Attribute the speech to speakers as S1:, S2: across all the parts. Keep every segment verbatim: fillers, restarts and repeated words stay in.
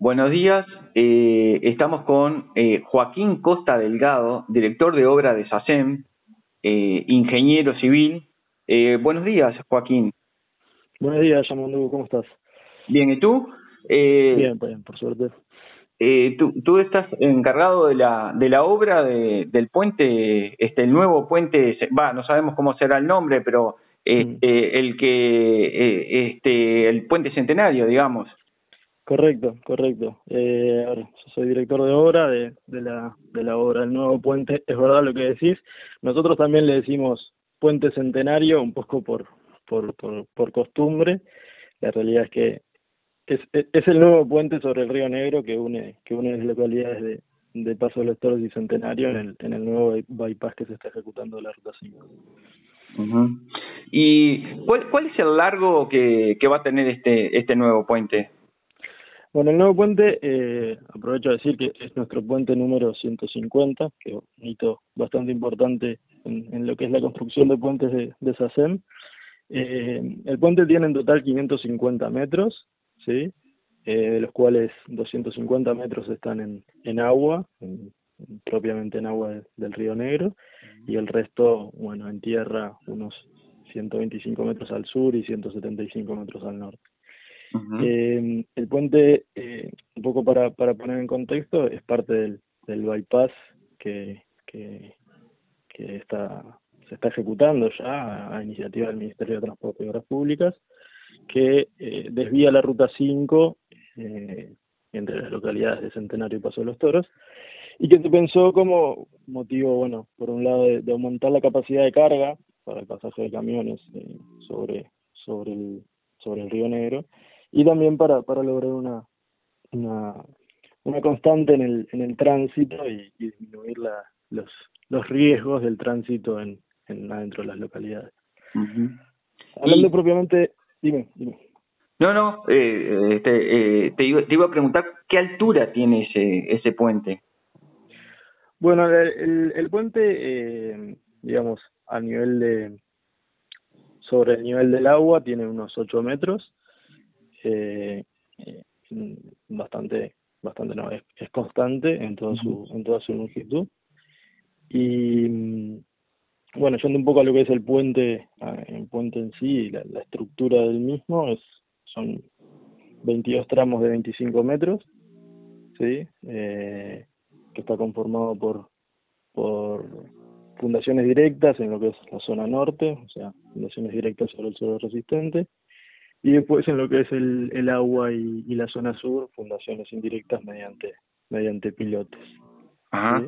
S1: Buenos días, eh, estamos con eh, Joaquín Costa Delgado, director de obra de SACEM, eh, ingeniero civil. Eh, buenos días, Joaquín.
S2: Buenos días, Yamandu, ¿cómo estás?
S1: Bien, ¿y tú? Eh,
S2: Bien, bien, por suerte.
S1: eh, tú, tú estás encargado de la, de la obra de, del puente, este, el nuevo puente, va, no sabemos cómo será el nombre, pero
S2: Mm,
S1: este, el que, eh, este, el puente centenario, digamos.
S2: Correcto, correcto. Eh, a ver, yo soy director de obra de, de la, de la obra del nuevo puente. Es verdad lo que decís. Nosotros también le decimos puente centenario, un poco por, por, por, por costumbre. La realidad es que es, es es el nuevo puente sobre el Río Negro que une, que une las localidades de, de Paso de los Toros y Centenario en el, en el nuevo bypass que se está ejecutando de la Ruta cinco.
S1: Ujú. ¿Y cuál, cuál es el largo que, que va a tener este, este nuevo puente?
S2: Bueno, el nuevo puente, eh, aprovecho a decir que es nuestro puente número ciento cincuenta, que es un hito bastante importante en, en lo que es la construcción de puentes de, de SACEM. Eh, el puente tiene en total quinientos cincuenta metros, ¿sí? Eh, de los cuales doscientos cincuenta metros están en, en agua, en- en- propiamente en agua de- del Río Negro, y el resto, bueno, en tierra, unos ciento veinticinco metros al sur y ciento setenta y cinco metros al norte.
S1: Ujú.
S2: Eh, el puente, eh, un poco para, para poner en contexto, es parte del, del bypass que, que, que está, se está ejecutando ya a, a iniciativa del Ministerio de Transporte y Obras Públicas, que eh, desvía la Ruta cinco eh, entre las localidades de Centenario y Paso de los Toros, y que se pensó como motivo, bueno, por un lado de, de aumentar la capacidad de carga para el pasaje de camiones eh, sobre, sobre, el, sobre el Río Negro, y también para, para lograr una, una, una constante en el, en el tránsito y, y disminuir la, los, los riesgos del tránsito en, en adentro de las localidades.
S1: Ujú.
S2: Hablando
S1: Y,
S2: propiamente, dime, dime.
S1: no, no, eh, este, eh, te, iba, te iba a preguntar qué altura tiene ese, ese puente.
S2: Bueno, el, el, el puente, eh, digamos, a nivel de, sobre el nivel del agua, tiene unos ocho metros, eh, eh, bastante, bastante no, es, es constante en toda
S1: Ujú.
S2: su, en toda su longitud. Y mm, bueno, yendo un poco a lo que es el puente, a- el puente en sí, la, la estructura del mismo, es, son veintidós tramos de veinticinco metros, ¿sí? Eh, que está conformado por, por fundaciones directas en lo que es la zona norte, o sea, fundaciones directas sobre el suelo resistente, y después en lo que es el, el agua y, y la zona sur, fundaciones indirectas mediante, mediante pilotes,
S1: Ajá.
S2: ¿sí?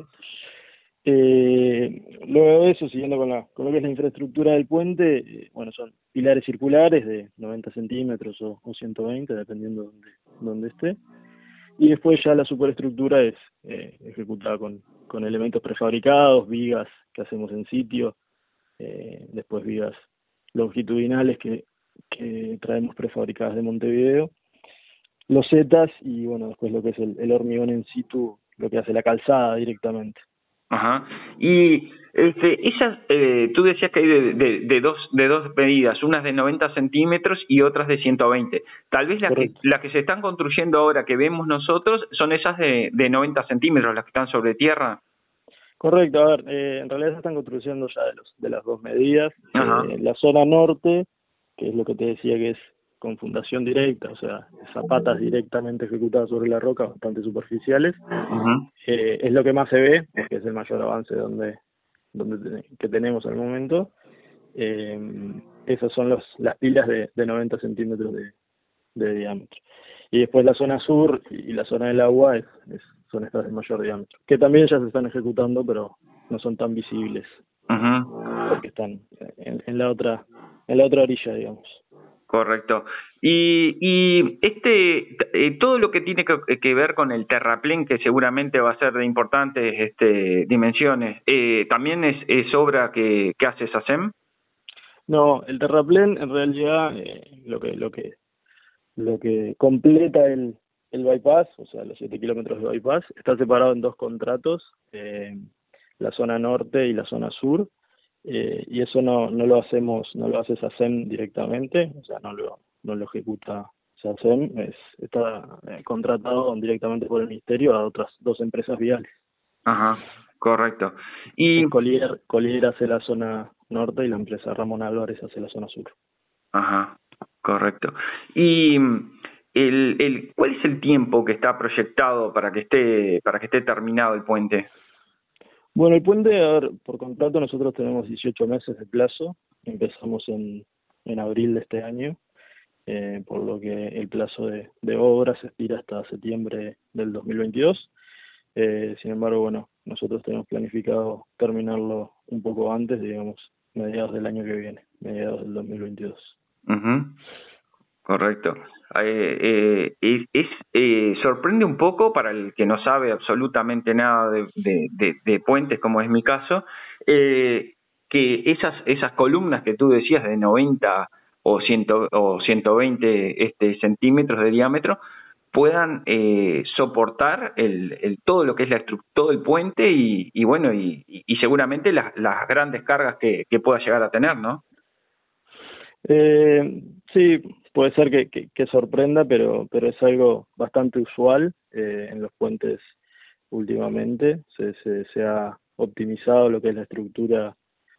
S2: Eh, luego de eso, siguiendo con, la, con lo que es la infraestructura del puente, eh, bueno, son pilares circulares de noventa centímetros o, o ciento veinte, dependiendo de donde, donde esté. Y después ya la superestructura es eh, ejecutada con, con elementos prefabricados, vigas que hacemos en sitio, eh, después vigas longitudinales que, que traemos prefabricadas de Montevideo, losetas y bueno, después lo que es el, el hormigón en situ, lo que hace la calzada directamente.
S1: Ajá. Y este, esas, eh, tú decías que hay de, de, de dos, de dos medidas, unas de noventa centímetros y otras de ciento veinte. Tal vez las que,
S2: Correcto.
S1: las que se están construyendo ahora, que vemos nosotros, son esas de, de noventa centímetros, las que están sobre tierra.
S2: Correcto, a ver, eh, en realidad se están construyendo ya de, los, de las dos medidas.
S1: Ajá.
S2: Eh, la zona norte, que es lo que te decía que es con fundación directa, o sea, zapatas directamente ejecutadas sobre la roca, bastante superficiales,
S1: Ujú.
S2: eh, es lo que más se ve, porque es el mayor avance donde, donde te- que tenemos al momento. Eh, esas son los, las pilas de, de noventa centímetros de, de diámetro. Y después la zona sur y la zona del agua es, es- son estas de mayor diámetro, que también ya se están ejecutando, pero no son tan visibles,
S1: Ujú.
S2: porque están en, en la otra en la otra orilla, digamos.
S1: Correcto. Y, y este, eh, todo lo que tiene que, que ver con el terraplén, que seguramente va a ser de importantes este, dimensiones, eh, ¿también es, es obra que, que hace SACEM?
S2: No, el terraplén en realidad eh, lo que lo que lo que completa el, el bypass, o sea, los siete kilómetros de bypass, está separado en dos contratos, eh, la zona norte y la zona sur, eh, y eso no, no lo hacemos, no lo hace SACEM directamente, o sea, no lo, no lo ejecuta SACEM es, está eh, contratado directamente por el Ministerio a otras dos empresas viales.
S1: Ajá, correcto. Y,
S2: Collier, Collier hace la zona norte y la empresa Ramón Álvarez hace la zona sur.
S1: ajá, correcto. Y el, el, ¿cuál es el tiempo que está proyectado para que esté, para que esté terminado el puente?
S2: Bueno, el puente, a ver, por contrato nosotros tenemos dieciocho meses de plazo, empezamos en, en abril de este año, eh, por lo que el plazo de, de obra se expira hasta septiembre del dos mil veintidós. Eh, sin embargo, bueno, nosotros tenemos planificado terminarlo un poco antes, digamos, mediados del año que viene, mediados del dos mil veintidós.
S1: Uh-huh. Correcto. Eh, eh, es, es eh, sorprende un poco para el que no sabe absolutamente nada de, de, de, de puentes, como es mi caso, eh, que esas esas columnas que tú decías de noventa o cien o ciento veinte este, centímetros de diámetro puedan eh, soportar el, el todo lo que es la todo el puente y, y bueno y, y seguramente las, las grandes cargas que, que pueda llegar a tener, ¿no?
S2: Eh, sí, puede ser que, que, que sorprenda, pero, pero es algo bastante usual eh, en los puentes últimamente. Se, se, se ha optimizado lo que es la estructura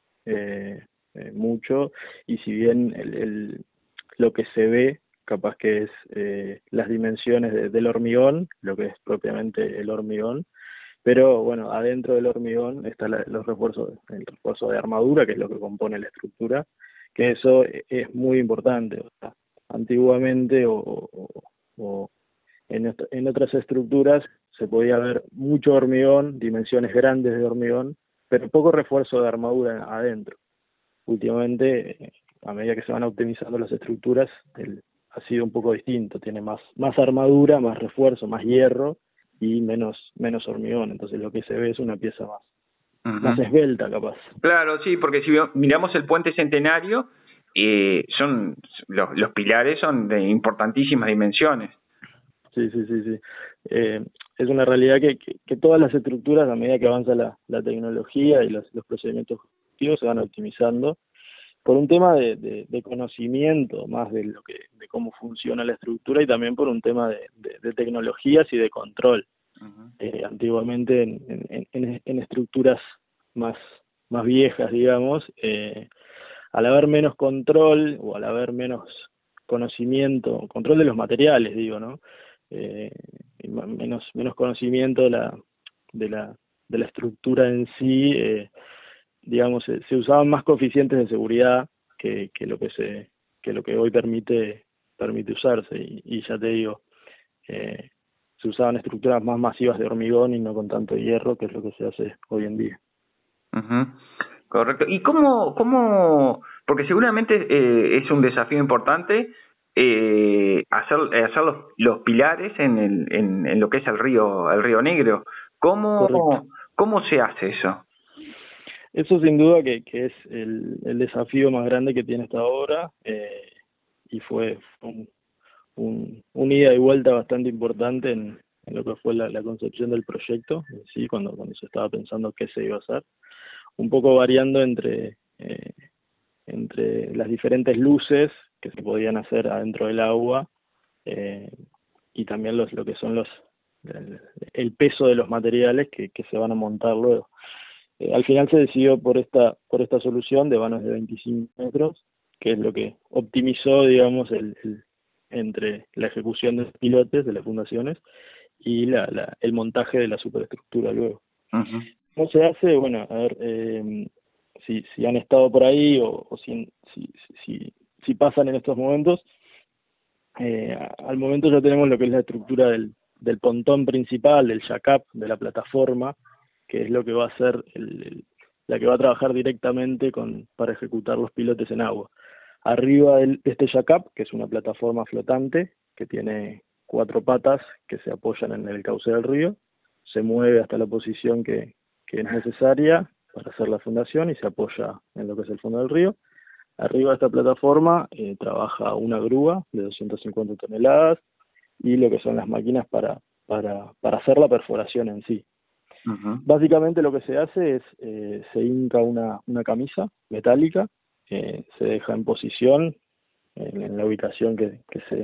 S2: eh, eh, mucho, y si bien el, el, lo que se ve capaz que es eh, las dimensiones de, del hormigón, lo que es propiamente el hormigón, pero bueno, adentro del hormigón está la, los refuerzos, el refuerzo de armadura, que es lo que compone la estructura, que eso es muy importante. O sea, antiguamente o, o, o en, en otras estructuras se podía ver mucho hormigón, dimensiones grandes de hormigón, pero poco refuerzo de armadura adentro. Últimamente, a medida que se van optimizando las estructuras, el, ha sido un poco distinto, tiene más, más armadura, más refuerzo, más hierro y menos, menos hormigón, entonces lo que se ve es una pieza más,
S1: Uh-huh.
S2: más esbelta capaz.
S1: Claro, sí, porque si miramos el puente Centenario, eh, son los, los pilares son de importantísimas dimensiones.
S2: Sí, sí, sí, sí. Eh, es una realidad que, que, que todas las estructuras, a medida que avanza la, la tecnología y los, los procedimientos constructivos, se van optimizando por un tema de, de, de conocimiento más de lo que de cómo funciona la estructura, y también por un tema de, de, de tecnologías y de control. Uh-huh. Eh, antiguamente en, en, en, en estructuras más, más viejas, digamos, eh, al haber menos control o al haber menos conocimiento, control de los materiales, digo, ¿no? Eh, menos menos conocimiento de la de la de la estructura en sí, eh, digamos, se, se usaban más coeficientes de seguridad que, que lo que se que lo que hoy permite permite usarse, y, y ya te digo, eh, se usaban estructuras más masivas de hormigón y no con tanto hierro, que es lo que se hace hoy en día.
S1: Uh-huh. Correcto. ¿Y cómo, cómo, porque seguramente eh, es un desafío importante eh, hacer, hacer los, los pilares en, el, en, en lo que es el río, el río Negro? ¿Cómo,
S2: Correcto.
S1: cómo se hace eso?
S2: Eso sin duda que, que es el, el desafío más grande que tiene esta obra, eh, y fue un, un, un ida y vuelta bastante importante en, en lo que fue la, la concepción del proyecto, sí, cuando, cuando se estaba pensando qué se iba a hacer, un poco variando entre, eh, entre las diferentes luces que se podían hacer adentro del agua, eh, y también los, lo que son los el, el peso de los materiales que, que se van a montar luego. Eh, al final se decidió por esta por esta solución de vanos de veinticinco metros, que es lo que optimizó, digamos, el, el entre la ejecución de los pilotes, de las fundaciones, y la, la, el montaje de la superestructura luego.
S1: Uh-huh.
S2: ¿Cómo se hace? Bueno, a ver, eh, si, si han estado por ahí o, o si, si, si, si pasan en estos momentos, eh, al momento ya tenemos lo que es la estructura del, del pontón principal, del jack-up, de la plataforma, que es lo que va a ser el, el, la que va a trabajar directamente con para ejecutar los pilotes en agua. Arriba de este jack-up, que es una plataforma flotante, que tiene cuatro patas que se apoyan en el cauce del río, se mueve hasta la posición que, que es necesaria para hacer la fundación y se apoya en lo que es el fondo del río. Arriba de esta plataforma eh, trabaja una grúa de doscientas cincuenta toneladas y lo que son las máquinas para, para, para hacer la perforación en sí. Uh-huh. Básicamente lo que se hace es, eh, se hinca una, una camisa metálica, eh, se deja en posición en, en la ubicación que, que, se,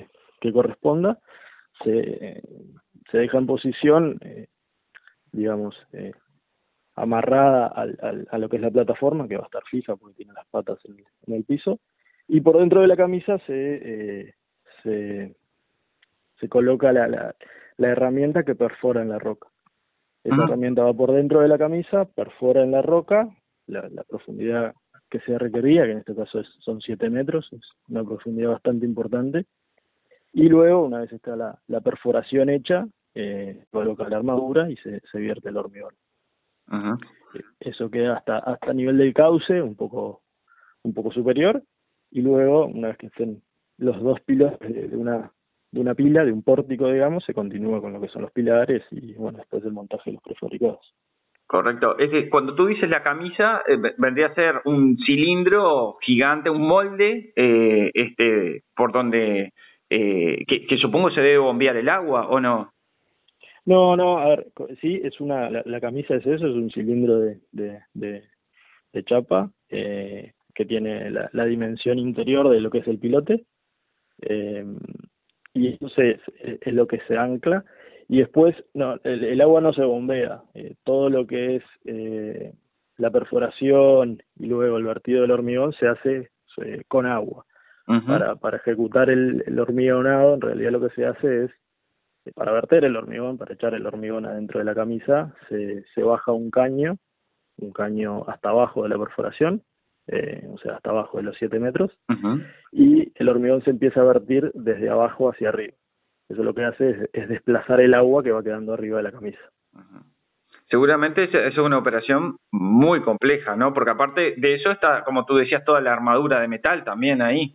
S2: que corresponda, se, se deja en posición, eh, digamos, eh, amarrada al, al, a lo que es la plataforma, que va a estar fija porque tiene las patas en, en el piso, y por dentro de la camisa se, eh, se, se coloca la, la, la herramienta que perfora en la roca. Esa
S1: Ujú.
S2: herramienta va por dentro de la camisa, perfora en la roca, la, la profundidad que sea requerida, que en este caso es, son siete metros, es una profundidad bastante importante, y luego, una vez está la, la perforación hecha, eh, coloca la armadura y se, se vierte el hormigón.
S1: Ujú.
S2: Eso queda hasta hasta nivel del cauce, un poco un poco superior, y luego, una vez que estén los dos pilares de, de una de una pila, de un pórtico, digamos, se continúa con lo que son los pilares y, bueno, después el montaje de los prefabricados.
S1: Correcto. Es que cuando tú dices la camisa, eh, ve- vendría a ser un cilindro gigante, un molde, eh, este, por donde, eh, que, que supongo se debe bombear el agua, ¿o no?
S2: No, no, a ver, co- sí, es una, la, la camisa es eso, es un cilindro de, de, de, de chapa, eh, que tiene la, la dimensión interior de lo que es el pilote, eh, y entonces es, es lo que se ancla, y después no, el, el agua no se bombea, eh, todo lo que es eh, la perforación y luego el vertido del hormigón se hace eh, con agua.
S1: Ujú.
S2: Para, para ejecutar el, el hormigonado, en realidad lo que se hace es, eh, para verter el hormigón, para echar el hormigón adentro de la camisa, se, se baja un caño, un caño hasta abajo de la perforación, eh, o sea, hasta abajo de los siete metros,
S1: Ujú.
S2: y el hormigón se empieza a vertir desde abajo hacia arriba. Eso lo que hace es, es desplazar el agua que va quedando arriba de la camisa.
S1: Ujú. Seguramente es, es una operación muy compleja, ¿no? Porque aparte de eso está, como tú decías, toda la armadura de metal también ahí.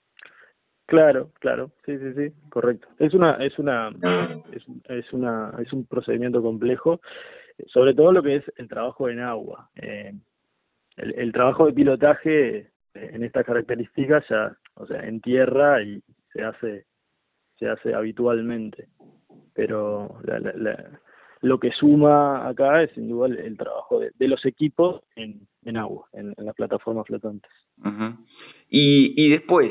S2: Claro, claro, sí, sí, sí, correcto. Es una, es una, es, es una, es un procedimiento complejo, sobre todo lo que es el trabajo en agua. Eh, el, el trabajo de pilotaje eh, en estas características ya, o sea, en tierra y se hace, se hace habitualmente. Pero la, la, la, lo que suma acá es sin duda el, el trabajo de, de los equipos en, en agua, en, en las plataformas flotantes.
S1: Ujú. Y, y después,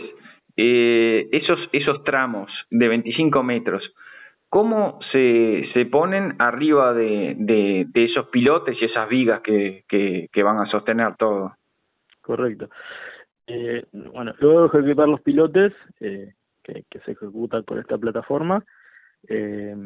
S1: eh, esos, esos tramos de veinticinco metros, ¿cómo se, se ponen arriba de, de, de esos pilotes y esas vigas que, que, que van a sostener todo?
S2: Correcto. Eh, bueno, luego de ejecutar los pilotes, eh, que, que se ejecutan por esta plataforma, eh,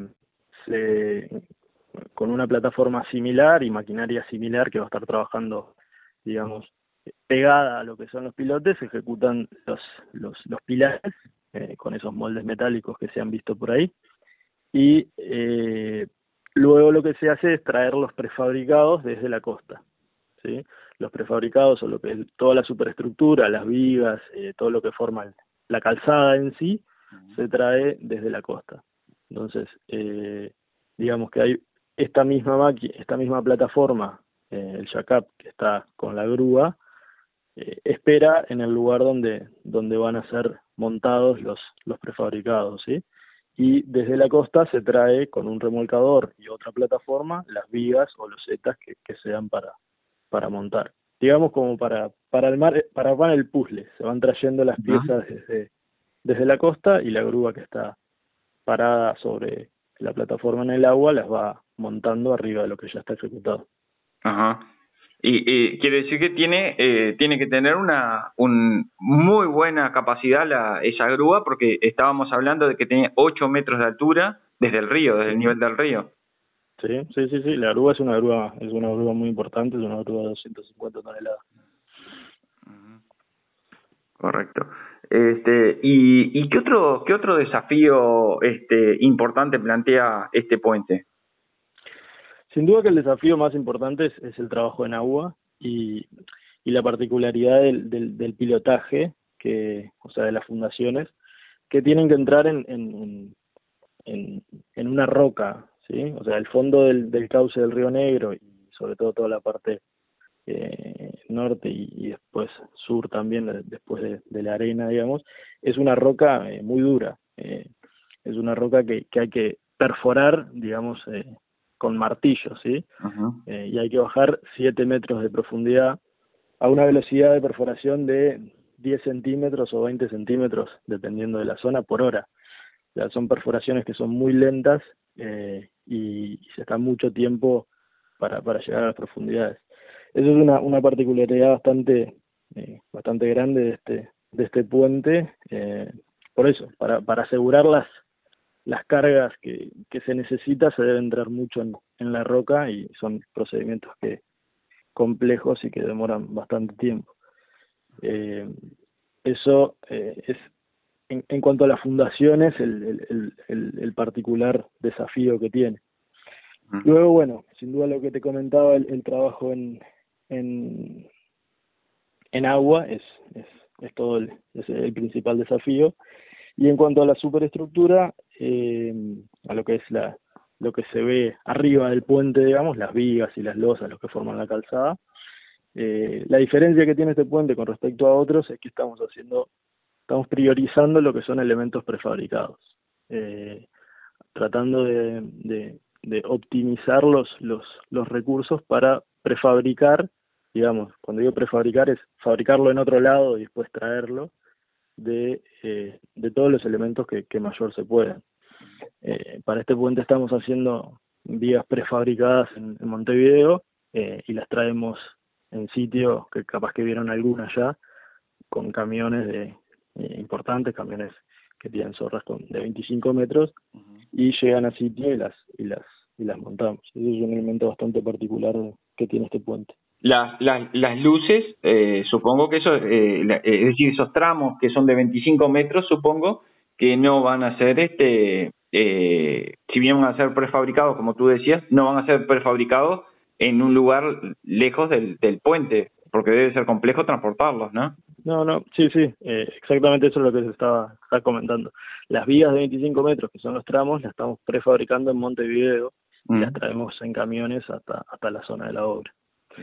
S2: se, con una plataforma similar y maquinaria similar que va a estar trabajando, digamos, pegada a lo que son los pilotes, se ejecutan los, los, los pilares eh, con esos moldes metálicos que se han visto por ahí, y eh, luego lo que se hace es traer los prefabricados desde la costa, ¿sí? Los prefabricados son lo que es toda la superestructura, las vigas, eh, todo lo que forma el- la calzada en sí, se trae desde la costa. Entonces, eh, digamos que hay esta misma maqui- esta misma plataforma, eh, el jack-up que está con la grúa, eh, espera en el lugar donde, donde van a ser montados los, los prefabricados, ¿sí? Y desde la costa se trae con un remolcador y otra plataforma las vigas o losetas que, que sean para, para montar. Digamos como para, para armar, para armar el puzzle, se van trayendo las
S1: Ujú.
S2: piezas desde, desde la costa y la grúa que está parada sobre la plataforma en el agua las va montando arriba de lo que ya está ejecutado.
S1: Ajá. Y, y quiere decir que tiene, eh, tiene que tener una un muy buena capacidad la, esa grúa, porque estábamos hablando de que tenía ocho metros de altura desde el río, desde
S2: Sí.
S1: el nivel del río.
S2: Sí, sí, sí, sí, la grúa es una grúa, es una grúa muy importante, es una grúa de doscientas cincuenta toneladas.
S1: Ujú. Correcto. Este, y, y qué otro, qué otro desafío este importante plantea este puente.
S2: Sin duda que el desafío más importante es, es el trabajo en agua y, y la particularidad del, del, del pilotaje, que, o sea, de las fundaciones, que tienen que entrar en, en, en, en una roca, ¿sí? O sea, el fondo del, del cauce del Río Negro y sobre todo toda la parte eh, norte y, y después sur también, de- después de, de la arena, digamos, es una roca eh, muy dura. Eh, es una roca que, que hay que perforar, digamos, eh, con martillo, ¿sí?
S1: Ujú.
S2: Eh, y hay que bajar siete metros de profundidad a una velocidad de perforación de diez centímetros o veinte centímetros, dependiendo de la zona, por hora. O sea, son perforaciones que son muy lentas eh, y, y se está mucho tiempo para, para llegar a las profundidades. Eso es una, una particularidad bastante, eh, bastante grande de este, de este puente. Eh, por eso, para, para asegurar las, las cargas que, que se necesita, se debe entrar mucho en, en la roca y son procedimientos que complejos y que demoran bastante tiempo. Eh, eso eh, es en, en cuanto a las fundaciones, el, el, el, el particular desafío que tiene. Luego, bueno, sin duda lo que te comentaba, el, el trabajo en, en, en agua es, es, es todo el, es el principal desafío. Y en cuanto a la superestructura, eh, a lo que es la lo que se ve arriba del puente, digamos, las vigas y las losas, los que forman la calzada, eh, la diferencia que tiene este puente con respecto a otros es que estamos haciendo, estamos priorizando lo que son elementos prefabricados, eh, tratando de, de, de optimizar los, los, los recursos para prefabricar, digamos, cuando digo prefabricar es fabricarlo en otro lado y después traerlo, de, eh, de todos los elementos que, que mayor se puedan. Eh, para este puente estamos haciendo vigas prefabricadas en, en Montevideo eh, y las traemos en sitio, que capaz que vieron algunas ya, con camiones de, eh, importantes, camiones que tienen zorras con, de veinticinco metros, y llegan a sitio y las, y las, y las montamos. Eso es un elemento bastante particular que tiene este puente.
S1: Las, las, las luces, eh, supongo que eso, eh, la, es decir, esos tramos que son de veinticinco metros, supongo que no van a ser, este, eh, si bien van a ser prefabricados, como tú decías, no van a ser prefabricados en un lugar lejos del, del puente, porque debe ser complejo transportarlos, ¿no?
S2: No, no, sí, sí, eh, exactamente eso es lo que se estaba, estaba comentando. Las vigas de veinticinco metros, que son los tramos, las estamos prefabricando en Montevideo y
S1: Mm.
S2: las traemos en camiones hasta, hasta la zona de la obra.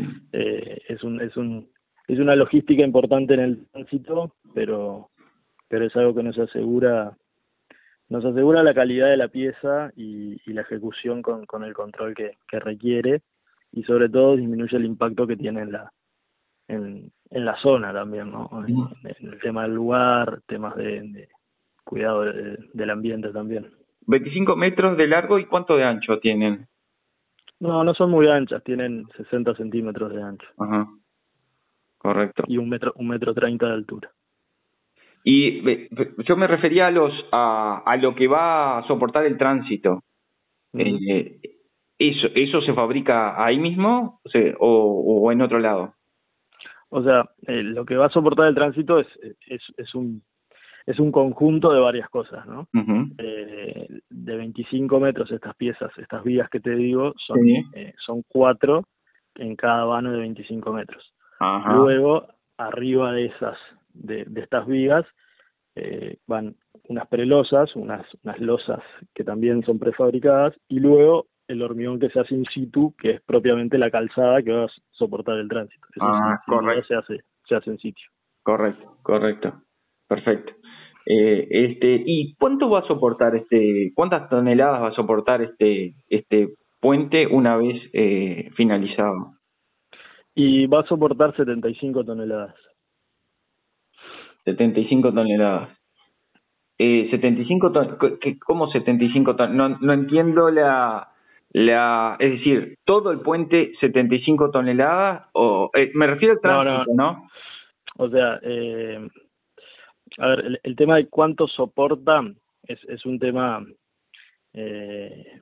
S2: Eh, es un, es un, es una logística importante en el tránsito, pero, pero es algo que nos asegura, nos asegura la calidad de la pieza y, y la ejecución con, con el control que, que requiere, y sobre todo disminuye el impacto que tiene en la, en, en la zona también, ¿no? En, en el tema del lugar, temas de, de cuidado de, del ambiente también.
S1: veinticinco metros de largo, ¿y cuánto de ancho tienen?
S2: No, no son muy anchas, tienen sesenta centímetros de ancho.
S1: Ajá, correcto.
S2: Y un metro, un metro treinta de altura.
S1: Y eh, yo me refería a los a, a lo que va a soportar el tránsito.
S2: Uh-huh.
S1: Eh, eso eso se fabrica ahí mismo, o, sea, o, o en otro lado.
S2: O sea, eh, lo que va a soportar el tránsito es, es, es un es un conjunto de varias cosas, ¿no?
S1: Uh-huh.
S2: Eh, de veinticinco metros estas piezas, estas vías que te digo, son,
S1: Sí.
S2: eh, son cuatro en cada vano de veinticinco metros.
S1: Ajá.
S2: Luego, arriba de esas, de, de estas vigas, eh, van unas prelosas, unas, unas losas que también son prefabricadas, y luego el hormigón que se hace in situ, que es propiamente la calzada que va a soportar el tránsito. Eso sin,
S1: Ah,
S2: sin duda
S1: correcto,
S2: se hace, se hace en sitio.
S1: correcto, correcto. Perfecto. Eh, este, ¿y cuánto va a soportar este, cuántas toneladas va a soportar este, este puente una vez eh, finalizado?
S2: Y va a soportar setenta y cinco toneladas.
S1: setenta y cinco toneladas. Eh, setenta y cinco ton ¿qué- ¿Cómo setenta y cinco ton No, no entiendo la, la, es decir, todo el puente setenta y cinco toneladas, o eh, me refiero al
S2: No, no,
S1: tránsito, ¿no?
S2: o sea, eh, a ver, el, el tema de cuánto soporta es, es un tema, eh,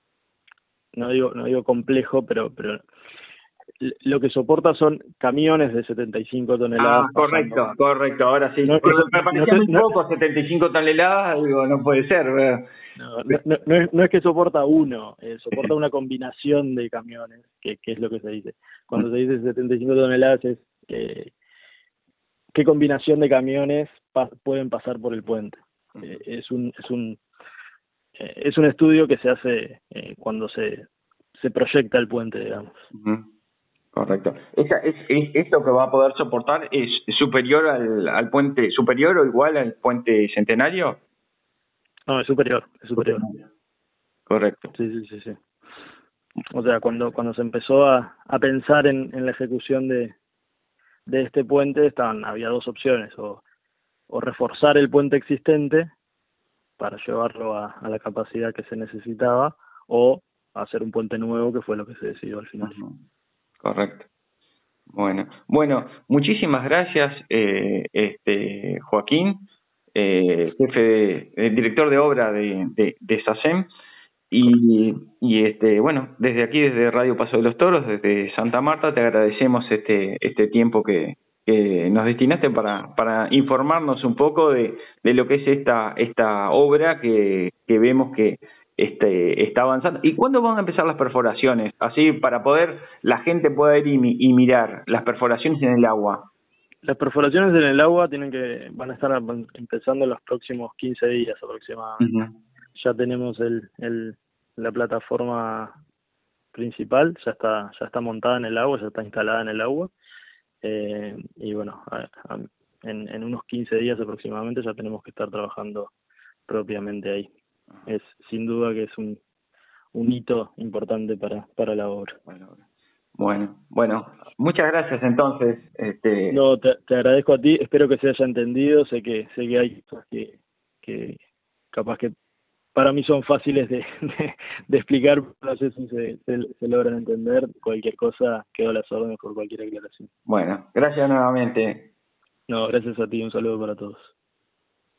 S2: no digo, no digo complejo, pero, pero lo que soporta son camiones de setenta y cinco
S1: Ah,
S2: toneladas pasando.
S1: correcto, correcto, ahora sí.
S2: No,
S1: Porque
S2: eso,
S1: me
S2: no,
S1: parecía
S2: no,
S1: muy
S2: no,
S1: poco, setenta y cinco toneladas, digo, no puede ser. ¿Verdad?
S2: no, no, no, no es, no es que soporta uno, eh, soporta una combinación de camiones, que, que es lo que se dice. Cuando se dice setenta y cinco toneladas es eh, qué combinación de camiones pa pueden pasar por el puente. Eh, es un es un eh, es un estudio que se hace eh, cuando se se proyecta el puente, digamos.
S1: Ujú. Correcto. Esa, es, es, ¿Esto que va a poder soportar es superior al, al puente, superior o igual al puente Centenario?
S2: No, es superior, es superior.
S1: Correcto.
S2: Sí, sí, sí, sí. O sea, cuando cuando se empezó a, a pensar en, en la ejecución de, de este puente, estaban había dos opciones, o, o reforzar el puente existente para llevarlo a, a la capacidad que se necesitaba, o hacer un puente nuevo, que fue lo que se decidió al final.
S1: Uh-huh. Correcto. Bueno, bueno, muchísimas gracias, eh, este, Joaquín, eh, jefe de, eh, director de obra de, de, de SACEM, y, y este, bueno, desde aquí, desde Radio Paso de los Toros, desde Santa Marta, te agradecemos este, este tiempo que, que nos destinaste para, para informarnos un poco de, de lo que es esta, esta obra que, que vemos que este, está avanzando. ¿Y cuándo van a empezar las perforaciones? Así, para poder, la gente pueda ir y, y mirar las perforaciones en el agua.
S2: Las perforaciones en el agua tienen que van a estar empezando en los próximos quince días aproximadamente.
S1: Uh-huh.
S2: Ya tenemos el, el la plataforma principal, ya está ya está montada en el agua, ya está instalada en el agua, eh, y bueno, a, a, en, en unos quince días aproximadamente ya tenemos que estar trabajando propiamente ahí. Es sin duda que es un, un hito importante para, para la obra.
S1: Bueno, bueno, muchas gracias entonces. Este...
S2: No, te, te agradezco a ti, espero que se haya entendido, sé que sé que hay cosas que, que capaz que para mí son fáciles de, de, de explicar, no sé si se, se, se logran entender. Cualquier cosa, quedo a las órdenes por cualquier aclaración.
S1: Bueno, gracias nuevamente.
S2: No, gracias a ti, un saludo para todos.